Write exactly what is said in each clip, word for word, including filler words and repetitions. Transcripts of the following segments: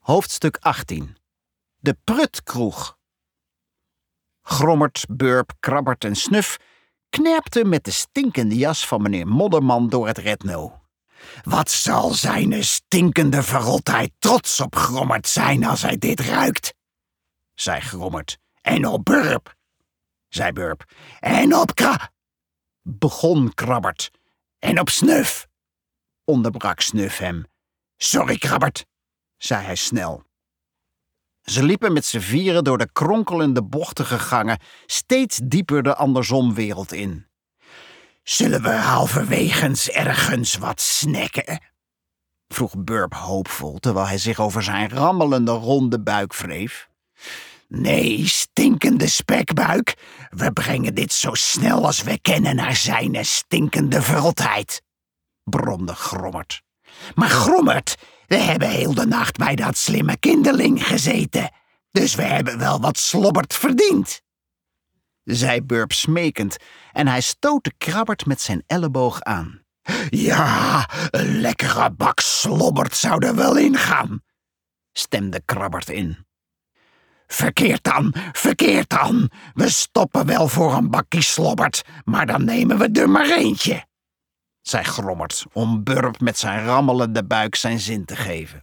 Hoofdstuk achttien. De prutkroeg. Grommert, Burp, Krabbert en Snuf knerpten met de stinkende jas van meneer Modderman door het redno. Wat zal zijn stinkende verrotheid trots op Grommert zijn als hij dit ruikt, zei Grommert. En op Burp, zei Burp. En op Kra... begon Krabbert. En op Snuf, onderbrak Snuf hem. Sorry, Krabbert, zei hij snel. Ze liepen met z'n vieren door de kronkelende bochtige gangen steeds dieper de andersomwereld in. Zullen we halverwegens ergens wat snacken? Vroeg Burp hoopvol, terwijl hij zich over zijn rammelende ronde buik wreef. Nee, stinkende spekbuik, we brengen dit zo snel als we kennen naar zijn stinkende verrotheid, bromde Grommert. Maar Grommert, we hebben heel de nacht bij dat slimme kinderling gezeten, dus we hebben wel wat slobbert verdiend, zei Burp smekend en hij stootte Krabbert met zijn elleboog aan. Ja, een lekkere bak slobbert zou er wel ingaan, stemde Krabbert in. Verkeerd dan, verkeerd dan, we stoppen wel voor een bakkie slobbert, maar dan nemen we er maar eentje, zei Grommert, om Burp met zijn rammelende buik zijn zin te geven.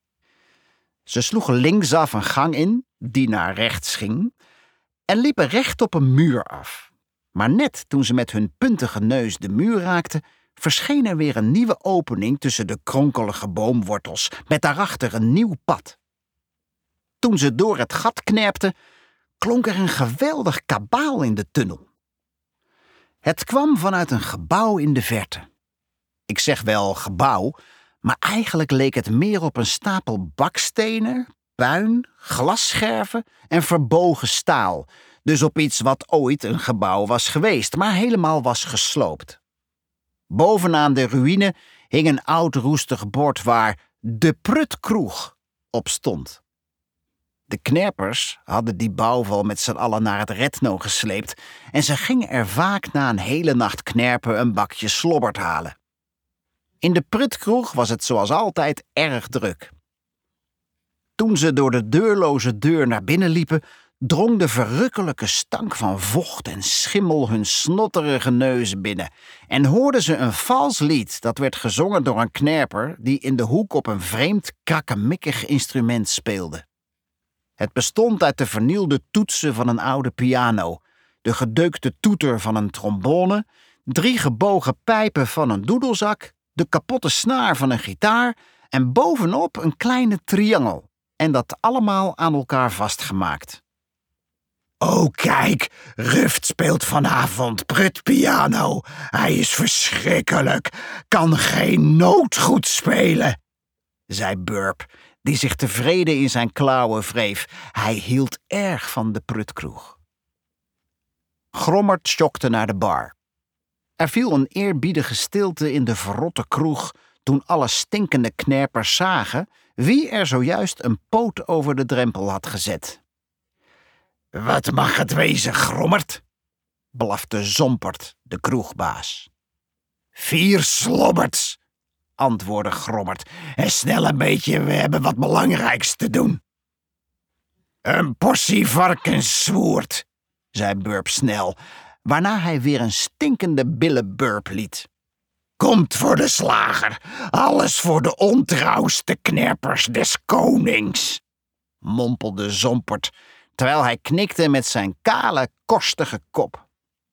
Ze sloegen linksaf een gang in, die naar rechts ging, en liepen recht op een muur af. Maar net toen ze met hun puntige neus de muur raakten, verscheen er weer een nieuwe opening tussen de kronkelige boomwortels, met daarachter een nieuw pad. Toen ze door het gat knerpten, klonk er een geweldig kabaal in de tunnel. Het kwam vanuit een gebouw in de verte. Ik zeg wel gebouw, maar eigenlijk leek het meer op een stapel bakstenen, puin, glasscherven en verbogen staal. Dus op iets wat ooit een gebouw was geweest, maar helemaal was gesloopt. Bovenaan de ruïne hing een oud roestig bord waar de prutkroeg op stond. De knerpers hadden die bouwval met z'n allen naar het redno gesleept en ze gingen er vaak na een hele nacht knerpen een bakje slobbert halen. In de prutkroeg was het zoals altijd erg druk. Toen ze door de deurloze deur naar binnen liepen, drong de verrukkelijke stank van vocht en schimmel hun snotterige neuzen binnen en hoorden ze een vals lied dat werd gezongen door een knerper die in de hoek op een vreemd krakkemikkig instrument speelde. Het bestond uit de vernielde toetsen van een oude piano, de gedeukte toeter van een trombone, drie gebogen pijpen van een doedelzak, de kapotte snaar van een gitaar en bovenop een kleine triangel, en dat allemaal aan elkaar vastgemaakt. Oh kijk, Ruft speelt vanavond prutpiano. Hij is verschrikkelijk, kan geen noot goed spelen, zei Burp, die zich tevreden in zijn klauwen wreef. Hij hield erg van de prutkroeg. Grommert sjokte naar de bar. Er viel een eerbiedige stilte in de verrotte kroeg toen alle stinkende knerpers zagen wie er zojuist een poot over de drempel had gezet. Wat mag het wezen, Grommert? Blafte Zompert, de kroegbaas. Vier slobberts, antwoordde Grommert. En snel een beetje, we hebben wat belangrijks te doen. Een portie varkenszwoerd, zei Burp snel, waarna hij weer een stinkende billenburp liet. Komt voor de slager, alles voor de ontrouwste knerpers des konings, mompelde Zompert, terwijl hij knikte met zijn kale, korstige kop.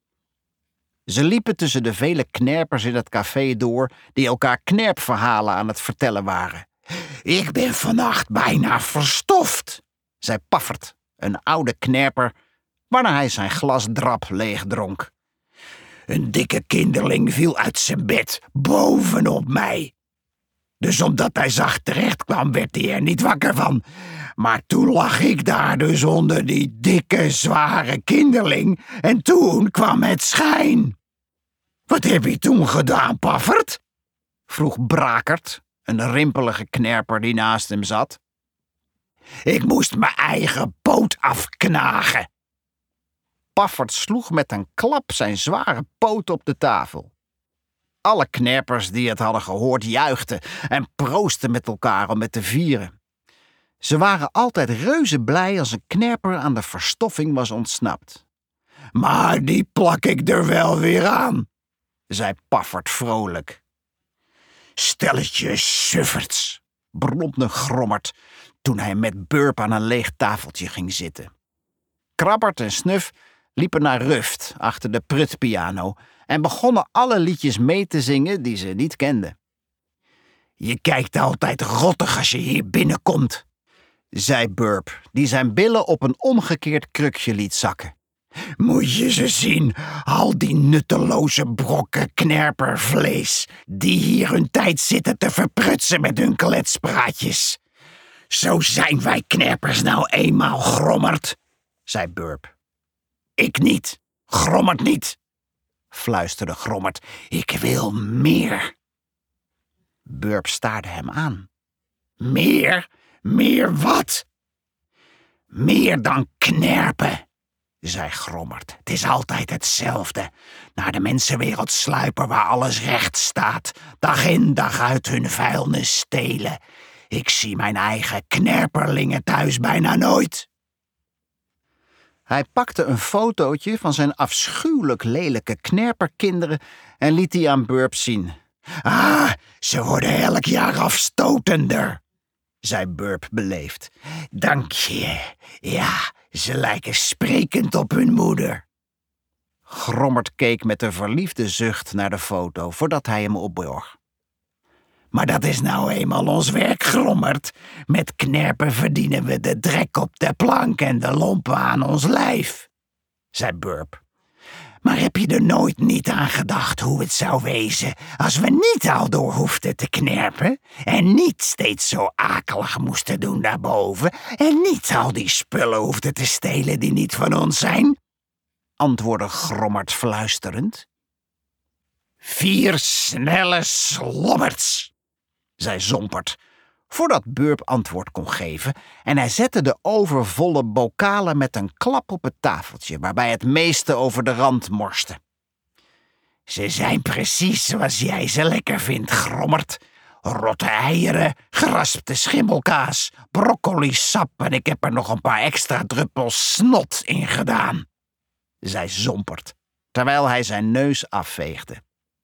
Ze liepen tussen de vele knerpers in het café door, die elkaar knerpverhalen aan het vertellen waren. Ik ben vannacht bijna verstoft, zei Paffert, een oude knerper, waarna hij zijn glas drap leegdronk. Een dikke kinderling viel uit zijn bed, bovenop mij. Dus omdat hij zacht terecht kwam, werd hij er niet wakker van. Maar toen lag ik daar dus onder die dikke, zware kinderling en toen kwam het schijn. Wat heb je toen gedaan, Paffert? Vroeg Brakert, een rimpelige knerper die naast hem zat. Ik moest mijn eigen poot afknagen. Paffert sloeg met een klap zijn zware poot op de tafel. Alle knerpers die het hadden gehoord juichten en proosten met elkaar om het te vieren. Ze waren altijd reuze blij als een knerper aan de verstoffing was ontsnapt. Maar die plak ik er wel weer aan, zei Paffert vrolijk. Stelletje sufferts, bromde Grommert toen hij met Burp aan een leeg tafeltje ging zitten. Krabbert en Snuf liepen naar Ruft achter de prutpiano en begonnen alle liedjes mee te zingen die ze niet kenden. Je kijkt altijd rottig als je hier binnenkomt, zei Burp, die zijn billen op een omgekeerd krukje liet zakken. Moet je ze zien, al die nutteloze brokken knerpervlees, die hier hun tijd zitten te verprutsen met hun kletspraatjes. Zo zijn wij knerpers nou eenmaal, Grommert, zei Burp. Ik niet, Grommert niet, fluisterde Grommert. Ik wil meer. Burp staarde hem aan. Meer? Meer wat? Meer dan knerpen, zei Grommert. Het is altijd hetzelfde. Naar de mensenwereld sluipen waar alles recht staat. Dag in, dag uit hun vuilnis stelen. Ik zie mijn eigen knerperlingen thuis bijna nooit. Hij pakte een fotootje van zijn afschuwelijk lelijke knerperkinderen en liet die aan Burp zien. Ah, ze worden elk jaar afstotender, zei Burp beleefd. Dank je. Ja, ze lijken sprekend op hun moeder. Grommert keek met een verliefde zucht naar de foto voordat hij hem opborg. Maar dat is nou eenmaal ons werk, Grommert. Met knerpen verdienen we de drek op de plank en de lompen aan ons lijf, zei Burp. Maar heb je er nooit niet aan gedacht hoe het zou wezen als we niet al door hoefden te knerpen en niet steeds zo akelig moesten doen daarboven en niet al die spullen hoefden te stelen die niet van ons zijn? Antwoordde Grommert fluisterend. Vier snelle slobberts, zei Zompert, voordat Burp antwoord kon geven, en hij zette de overvolle bokalen met een klap op het tafeltje, waarbij het meeste over de rand morste. Ze zijn precies zoals jij ze lekker vindt, Grommert. Rotte eieren, geraspte schimmelkaas, broccolisap en ik heb er nog een paar extra druppels snot in gedaan, zei Zompert, terwijl hij zijn neus afveegde.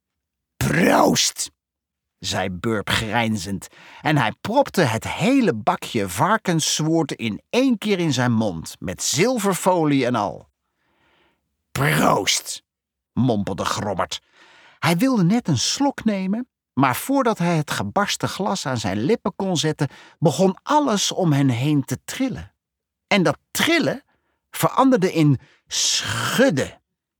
Proost, zei Burp grijnzend, en hij propte het hele bakje varkenszwoerd in één keer in zijn mond, met zilverfolie en al. Proost, mompelde Grommert. Hij wilde net een slok nemen, maar voordat hij het gebarsten glas aan zijn lippen kon zetten, begon alles om hen heen te trillen. En dat trillen veranderde in schudden.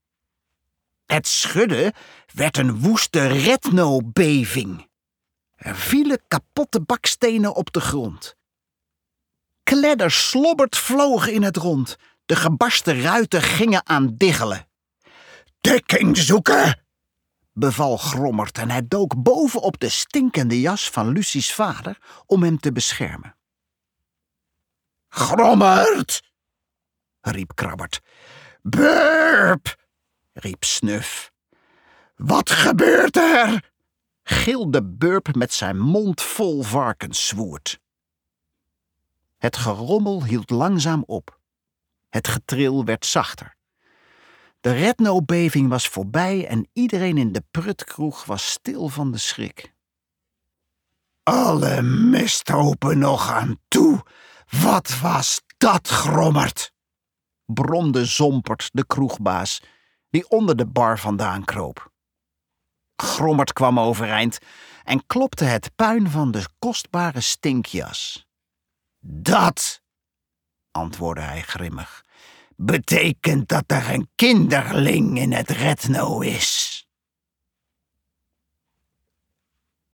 Het schudden werd een woeste retno-beving. Er vielen kapotte bakstenen op de grond. Kledder slobberd vloog in het rond. De gebarsten ruiten gingen aan diggelen. Dekking zoeken, beval Grommert en hij dook bovenop de stinkende jas van Lucie's vader om hem te beschermen. Grommert, riep Krabbert. Burp, riep Snuf. Wat gebeurt er? Gilde Burp met zijn mond vol varkenszwoerd. Het gerommel hield langzaam op. Het getril werd zachter. De retno-beving was voorbij en iedereen in de prutkroeg was stil van de schrik. Alle misthopen nog aan toe. Wat was dat, Grommert? Bromde Zompert, de kroegbaas, die onder de bar vandaan kroop. Grommert kwam overeind en klopte het puin van de kostbare stinkjas. Dat, antwoordde hij grimmig, betekent dat er een kinderling in het retno is.